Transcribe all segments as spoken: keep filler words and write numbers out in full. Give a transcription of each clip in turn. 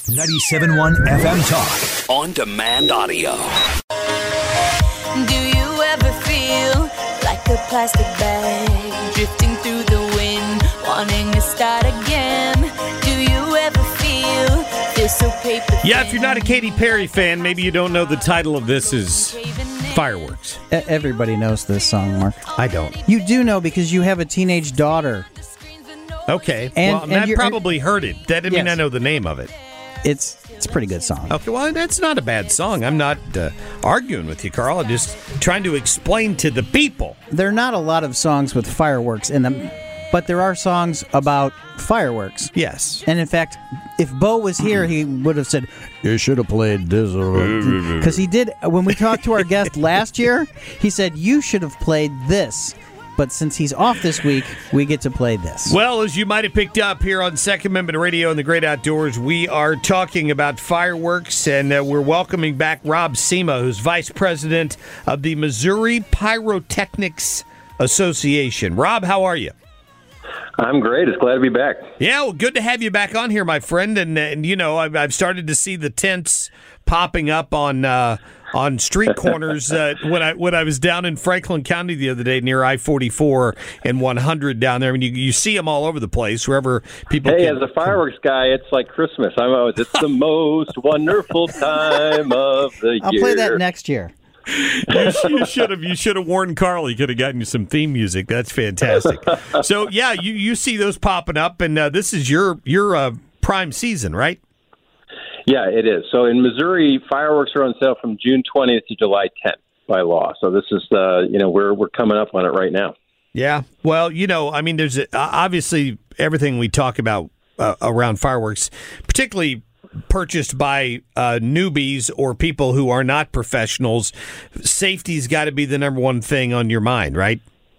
ninety-seven point one F M Talk. On demand audio. Do you ever feel like a plastic bag drifting through the wind, wanting to start again? Do you ever feel feel so paper? Yeah, if you're not a Katy Perry fan, maybe you don't know the title of this is Fireworks. E- Everybody knows this song, Mark. I don't. You do know because you have a teenage daughter. Okay. And- well, and Matt you're- probably heard it. That didn't mean Yes. I know the name of it. It's it's a pretty good song. Okay, well, that's not a bad song. I'm not uh, arguing with you, Carl. I'm just trying to explain to the people. There are not a lot of songs with fireworks in them, but there are songs about fireworks. Yes. And in fact, if Bo was here, he would have said, "You should have played this." Because he did. When we talked to our guest last year, he said, "You should have played this." But since he's off this week, we get to play this. Well, as you might have picked up here on Second Amendment Radio and the Great Outdoors, we are talking about fireworks, and uh, we're welcoming back Rob Cima, who's Vice President of the Missouri Pyrotechnics Association. Rob, how are you? I'm great. It's glad to be back. Yeah, well, good to have you back on here, my friend. And, and you know, I've, I've started to see the tents popping up on uh, on street corners. Uh, when I when I was down in Franklin County the other day near I forty-four and one hundred down there, I mean, you, you see them all over the place, wherever people Hey, can, as a fireworks guy, it's like Christmas. I'm always, it's the most wonderful time of the I'll year. play that next year. you, you should have you should have warned Carl. He could have gotten you some theme music. That's fantastic. So yeah, you, you see those popping up, and uh, this is your your uh, prime season, right? Yeah, it is. So in Missouri, fireworks are on sale from June twentieth to July tenth by law. So this is, uh, you know, we're we're coming up on it right now. Yeah. Well, you know, I mean, there's uh, obviously everything we talk about uh, around fireworks, particularly purchased by uh, newbies or people who are not professionals. Safety's got to be the number one thing on your mind, right?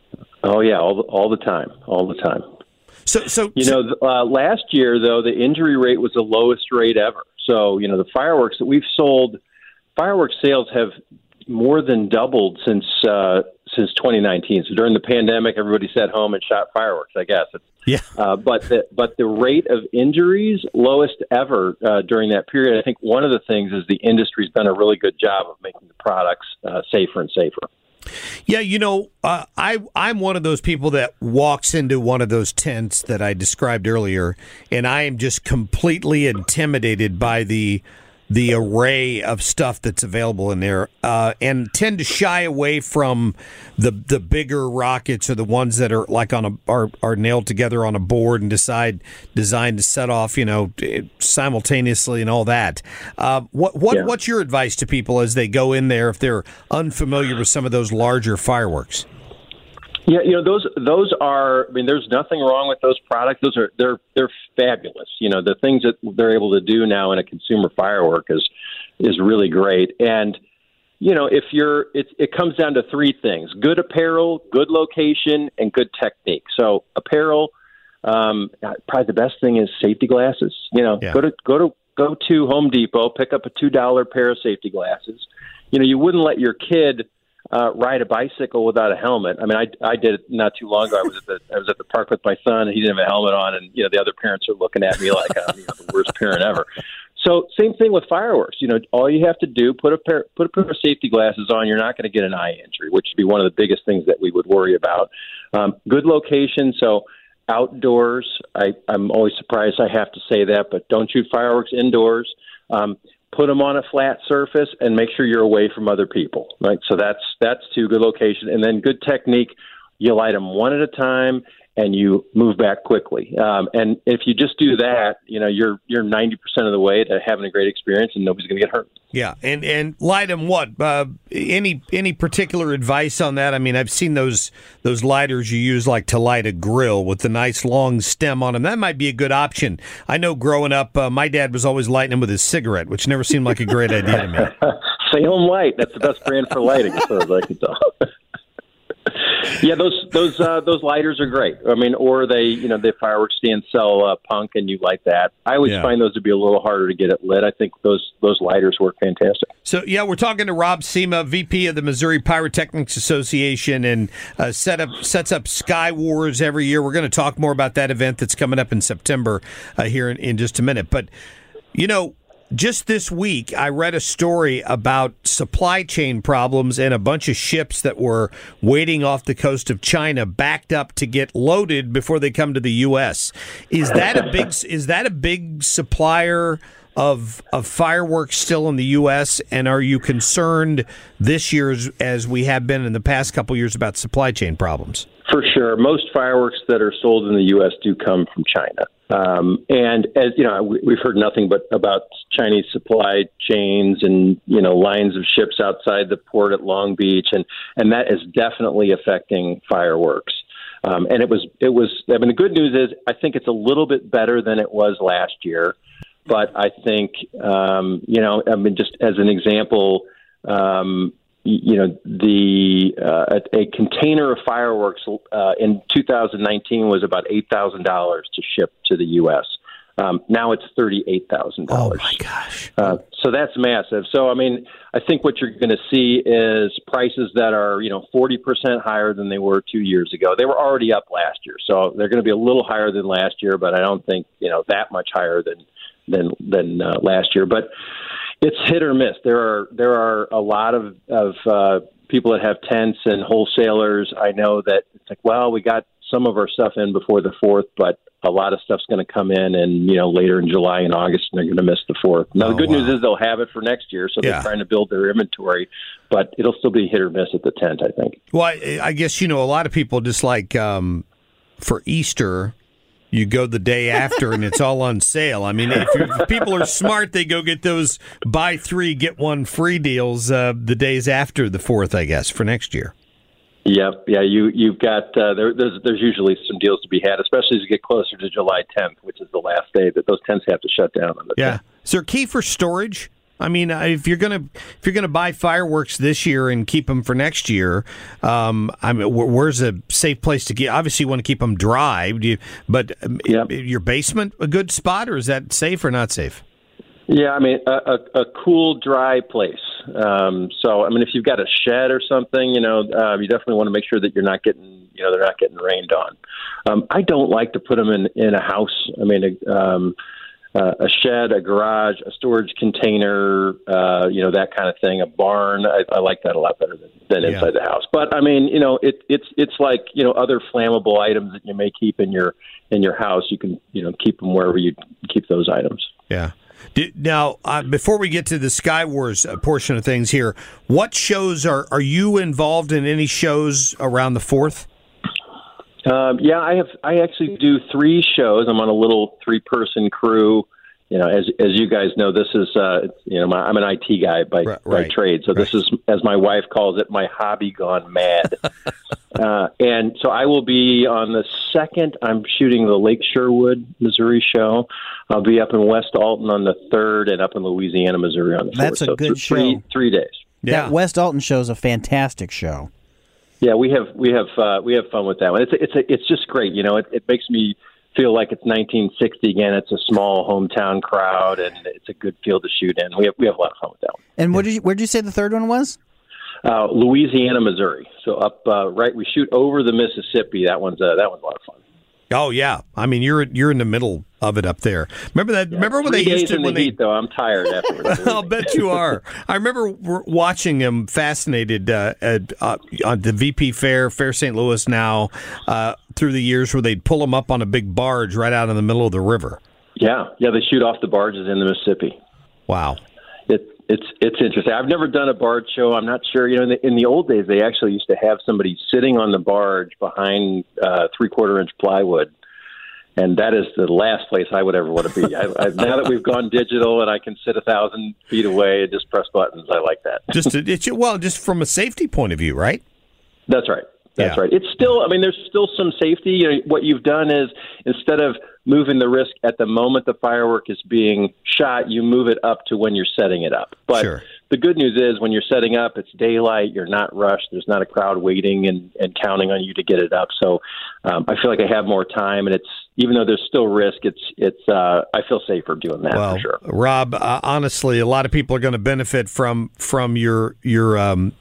Oh yeah, all the, all the time, all the time. So, so You know, uh, last year though, the injury rate was the lowest rate ever. So you know, the fireworks that we've sold, fireworks sales have more than doubled since uh, since twenty nineteen. So during the pandemic, everybody sat home and shot fireworks, I guess. yeah. Uh, but the but the rate of injuries lowest ever uh, during that period. I think one of the things is the industry's done a really good job of making the products uh, safer and safer. Yeah, you know, uh, I I'm one of those people that walks into one of those tents that I described earlier, and I am just completely intimidated by the the array of stuff that's available in there, uh, and tend to shy away from the the bigger rockets or the ones that are like on a are, are nailed together on a board and decide designed to set off, you know, simultaneously and all that. Uh, what what Yeah. what's your advice to people as they go in there if they're unfamiliar with some of those larger fireworks? Yeah, you know, those those are. I mean, there's nothing wrong with those products. Those are they're they're fabulous. You know, the things that they're able to do now in a consumer firework is is really great. And you know, if you're, it it comes down to three things: good apparel, good location, and good technique. So apparel, um, probably the best thing is safety glasses. You know, Yeah. go to go to go to Home Depot, pick up a two dollar pair of safety glasses. You know, you wouldn't let your kid Uh, ride a bicycle without a helmet. I mean, I, I did it not too long ago. I was at the I was at the park with my son, and he didn't have a helmet on, and you know the other parents are looking at me like I'm you know, the worst parent ever. So same thing with fireworks. You know, all you have to do put a pair put a pair of safety glasses on. You're not going to get an eye injury, which would be one of the biggest things that we would worry about. Um, good location, so outdoors. I, I'm always surprised I have to say that, but don't shoot fireworks indoors. Um, Put them on a flat surface and make sure you're away from other people. Right, so that's that's two, good location, and then good technique. You light them one at a time, and you move back quickly. Um, and if you just do that, you know you're you're ninety percent of the way to having a great experience, and nobody's going to get hurt. Yeah, and and light them what? Uh, any any particular advice on that? I mean, I've seen those those lighters you use like to light a grill with the nice long stem on them. That might be a good option. I know growing up, uh, my dad was always lighting them with his cigarette, which never seemed like a great idea to me. Salem Light, that's the best brand for lighting, as far as I can tell. Yeah, those those uh, those lighters are great. I mean, or they, you know, the fireworks stands sell uh, punk, and you light that. I always Yeah. find those to be a little harder to get it lit. I think those those lighters work fantastic. So, yeah, we're talking to Rob Cima, V P of the Missouri Pyrotechnics Association, and uh, set up sets up Sky Wars every year. We're going to talk more about that event that's coming up in September uh, here in, in just a minute. But You know, just this week, I read a story about supply chain problems and a bunch of ships that were waiting off the coast of China, backed up to get loaded before they come to the U S. Is that a big? Is that a big supplier of of fireworks still in the U S? And are you concerned this year, as, as we have been in the past couple years, about supply chain problems? For sure. Most fireworks that are sold in the U S do come from China. Um, and, as you know, we, we've heard nothing but about Chinese supply chains and, you know, lines of ships outside the port at Long Beach. And, and that is definitely affecting fireworks. Um, and it was, it was, I mean, the good news is I think it's a little bit better than it was last year. But I think, um, you know, I mean, just as an example, um, you know, the uh, a, a container of fireworks uh, in two thousand nineteen was about eight thousand dollars to ship to the U S. Um, now it's thirty-eight thousand dollars. Oh, my gosh. Uh, so that's massive. So, I mean, I think what you're going to see is prices that are, you know, forty percent higher than they were two years ago. They were already up last year. So they're going to be a little higher than last year, but I don't think, you know, that much higher than than than uh, last year. But it's hit or miss. There are there are a lot of of uh, people that have tents and wholesalers. I know that it's like, well, we got some of our stuff in before the fourth, but a lot of stuff's going to come in and, you know, later in July and August, and they're going to miss the fourth. Now, oh, the good wow. news is they'll have it for next year, so Yeah. they're trying to build their inventory, but it'll still be hit or miss at the tent, I think. Well, I, I guess, you know, a lot of people just like um, for Easter, you go the day after and it's all on sale. I mean, if, if people are smart, they go get those buy three, get one free deals uh, the days after the fourth, I guess, for next year. Yep, yeah, you you've got uh, there, there's there's usually some deals to be had, especially as you get closer to July tenth, which is the last day that those tents have to shut down on the Yeah, tenth. is there a key for storage? I mean, uh, if you're gonna if you're gonna buy fireworks this year and keep them for next year, um, I mean, wh- where's a safe place to get? Obviously, you want to keep them dry, do you, but um, Yep. your basement a good spot, or is that safe or not safe? Yeah, I mean, a, a, a cool, dry place. Um, so, I mean, if you've got a shed or something, you know, uh, you definitely want to make sure that you're not getting, you know, they're not getting rained on. Um, I don't like to put them in, in a house. I mean, um, uh, a shed, a garage, a storage container, uh, you know, that kind of thing, a barn. I, I like that a lot better than, than Yeah. inside the house. But, I mean, you know, it, it's it's like, you know, other flammable items that you may keep in your in your house. You can, you know, keep them wherever you keep those items. Yeah. Do, now, uh, before we get to the Sky Wars uh, portion of things here, what shows are are you involved in? Any shows around the fourth? Um, yeah, I have. I actually do three shows. I'm on a little three-person crew. You know, as as you guys know, this is uh, you know, my, I'm an I T guy by Right, by right, trade. So this right. is, as my wife calls it, my hobby gone mad. uh, and so I will be on the second. I'm shooting the Lake Sherwood, Missouri show. I'll be up in West Alton on the third, and up in Louisiana, Missouri on the fourth. That's a so good th- three, show. Three days. Yeah. That West Alton show is a fantastic show. Yeah, we have we have uh, we have fun with that one. It's a, it's a, it's just great. You know, it, it makes me feel like it's nineteen sixty again. It's a small hometown crowd, and it's a good field to shoot in. We have we have a lot of fun with that one. And what did you, where did you say the third one was? Uh, Louisiana, Missouri. So up uh, right, we shoot over the Mississippi. That one's uh, that one's a lot of fun. Oh yeah, I mean you're you're in the middle of it up there. Remember that? Yeah, remember when three they used days to in when the they. heat, though. I'm tired afterwards. I'll bet you are. I remember w- watching him fascinated uh, at uh, on the V P Fair, Fair Saint Louis now, uh, through the years where they'd pull him up on a big barge right out in the middle of the river. Yeah, yeah, they shoot off the barges in the Mississippi. Wow. It, it's it's interesting. I've never done a barge show. I'm not sure. You know, in the, in the old days, they actually used to have somebody sitting on the barge behind uh, three quarter inch plywood. And that is the last place I would ever want to be. I, I, now that we've gone digital and I can sit a thousand feet away and just press buttons, I like that. Just to, it's well, just from a safety point of view, right? That's right. That's Yeah. right. It's still, I mean, there's still some safety. You know, what you've done is instead of moving the risk at the moment the firework is being shot, you move it up to when you're setting it up. But Sure. the good news is when you're setting up, it's daylight, you're not rushed, there's not a crowd waiting and, and counting on you to get it up. So um, I feel like I have more time, and it's, even though there's still risk, it's, it's, uh, I feel safer doing that Well, for sure. Rob, uh, honestly, a lot of people are going to benefit from from your your um,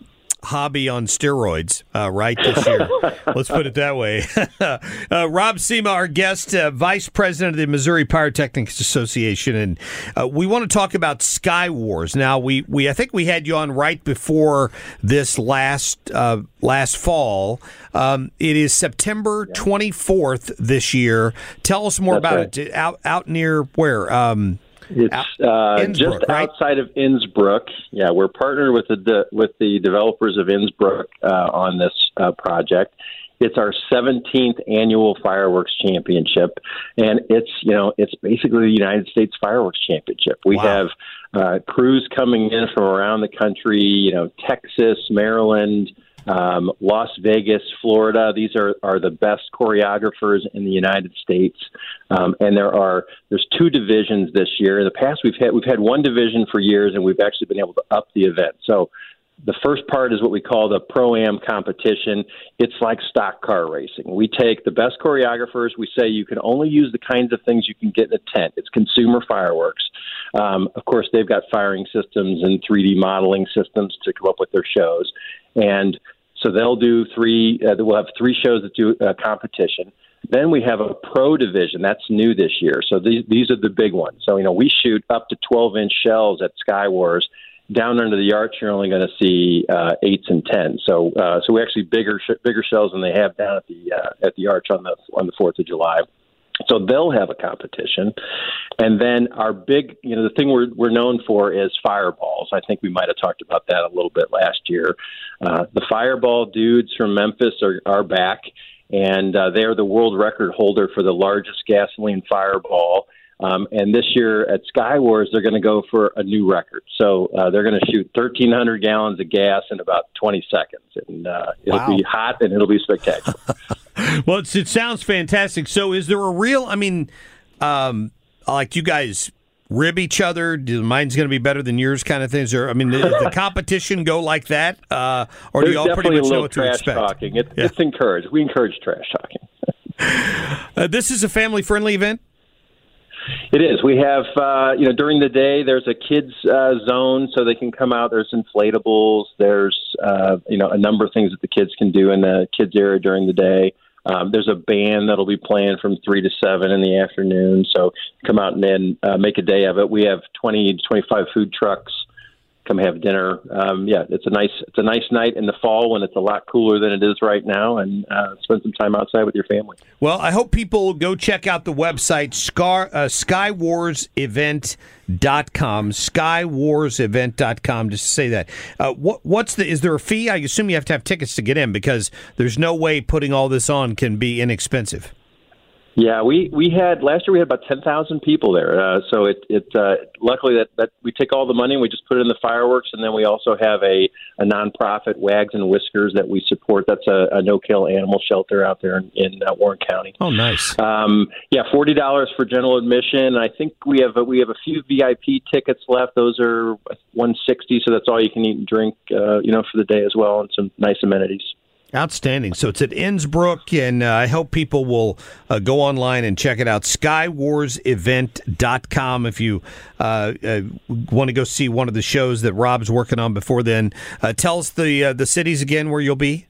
hobby on steroids, uh, right, this year. Let's put it that way. uh, Rob Cima, our guest, uh, Vice President of the Missouri Pyrotechnics Association, and uh, we want to talk about Sky Wars. Now, we, we I think we had you on right before this last uh, last fall. Um, it is September twenty-fourth this year. Tell us more That's about right. it. Out out near where? Um, It's uh, Innsbruck, just right? outside of Innsbruck. Yeah, we're partnered with the de- with the developers of Innsbruck uh, on this uh, project. It's our seventeenth annual fireworks championship, and it's you know it's basically the United States Fireworks Championship. We Wow. have uh, crews coming in from around the country. You know, Texas, Maryland. Um, Las Vegas, Florida. These are, are the best choreographers in the United States, um, and there are there's two divisions this year. In the past, we've had we've had one division for years, and we've actually been able to up the event. So, the first part is what we call the Pro-Am competition. It's like stock car racing. We take the best choreographers. We say you can only use the kinds of things you can get in a tent. It's consumer fireworks. Um, of course, they've got firing systems and three D modeling systems to come up with their shows. And so they'll do three, uh, we'll have three shows that do a competition. Then we have a pro division. That's new this year. So these, these are the big ones. So, you know, we shoot up to twelve inch shells at Sky Wars. Down under the arch, you're only going to see uh, eights and tens. So, uh, so we actually bigger, sh- bigger shells than they have down at the uh, at the arch on the on the Fourth of July. So they'll have a competition. And then our big, you know, the thing we're we're known for is fireballs. I think we might have talked about that a little bit last year. Uh, the fireball dudes from Memphis are, are back, and uh, they're the world record holder for the largest gasoline fireball. Um, and this year at Sky Wars, they're going to go for a new record. So uh, they're going to shoot thirteen hundred gallons of gas in about twenty seconds. And uh, it'll Wow. be hot, and it'll be spectacular. Well, it's, it sounds fantastic. So, is there a real? I mean, um, like you guys rib each other? Do mine's going to be better than yours, kind of things? Or I mean, does the competition go like that, uh, or do There's you all pretty definitely much a know little what to trash expect? talking. It, Yeah. It's encouraged. We encourage trash talking. Uh, this is a family-friendly event. It is. We have, uh, you know, during the day, there's a kids uh, zone, so they can come out. There's inflatables. There's, uh, you know, a number of things that the kids can do in the kids area during the day. Um, there's a band that'll be playing from three to seven in the afternoon. So come out and then uh, make a day of it. We have twenty to twenty-five food trucks. Come have dinner. Um, yeah, it's a nice it's a nice night in the fall when it's a lot cooler than it is right now, and uh, spend some time outside with your family. Well, I hope people go check out the website, scar, uh, sky wars event dot com, sky wars event dot com, just to say that. Uh, what, what's the, is there a fee? I assume you have to have tickets to get in because there's no way putting all this on can be inexpensive. Yeah, we, we had last year we had about ten thousand people there. Uh, so it it uh, luckily that, that we take all the money and we just put it in the fireworks, and then we also have a, a nonprofit, Wags and Whiskers, that we support. That's a, a no-kill animal shelter out there in, in uh, Warren County. Oh, nice. Um, yeah, forty dollars for general admission. I think we have a, we have a few V I P tickets left. Those are one sixty, so that's all you can eat and drink, uh, you know, for the day as well, and some nice amenities. Outstanding. So it's at Innsbruck, and uh, I hope people will uh, go online and check it out. sky wars event dot com if you uh, uh, want to go see one of the shows that Rob's working on before then. Uh, tell us the uh, the cities again where you'll be.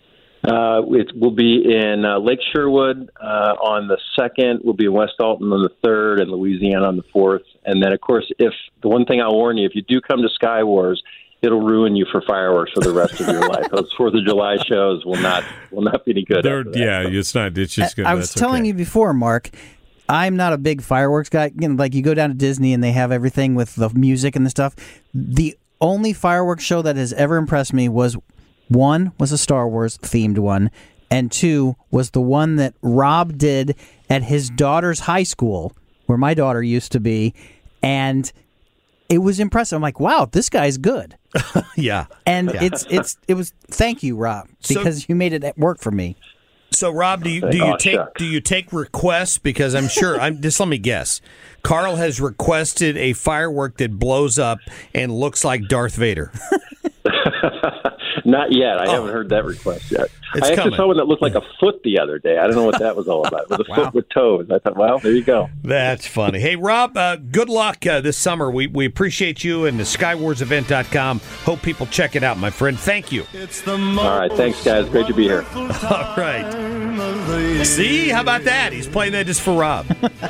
Uh, it will be in uh, Lake Sherwood uh, on the second. We'll be in West Alton on the third, and Louisiana on the fourth. And then, of course, if the one thing I'll warn you, if you do come to Sky Wars, it'll ruin you for fireworks for the rest of your life. Those Fourth of July shows will not will not be any good. They're- after that. yeah, it's not. It's just good. I was That's telling okay. you before, Mark, I'm not a big fireworks guy. You know, like you go down to Disney and they have everything with the music and the stuff. The only fireworks show that has ever impressed me was one was a Star Wars themed one, and two was the one that Rob did at his daughter's high school, where my daughter used to be, and it was impressive. I'm like, wow, this guy's good. Yeah. And it's it's it was thank you, Rob, So- because you made it work for me. So, Rob, do you do you Oh, take shucks. do you take requests? Because I'm sure. I'm just let me guess. Carl has requested a firework that blows up and looks like Darth Vader. Not yet. I Oh. haven't heard that request yet. It's I actually coming. saw one that looked like a foot the other day. I don't know what that was all about. It was a Wow. foot with toes. I thought, well, there you go. That's funny. Hey, Rob, uh, good luck uh, this summer. We we appreciate you and the skywars event dot com. Hope people check it out, my friend. Thank you. All right. Thanks, guys. Great to be here. All right. See, how about that? He's playing that just for Rob.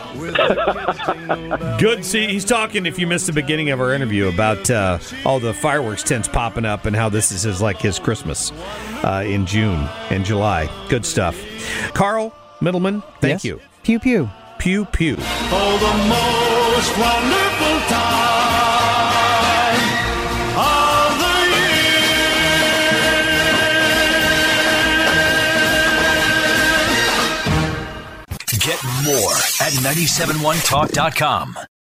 Good. See, he's talking, if you missed the beginning of our interview, about uh, all the fireworks tents popping up and how this is his, like his Christmas uh, in June and July. Good stuff. Carl Middleman, thank Yes? you. Pew pew. Pew, pew. Oh, the most wonderful time of the Get more at nine seven one talk dot com.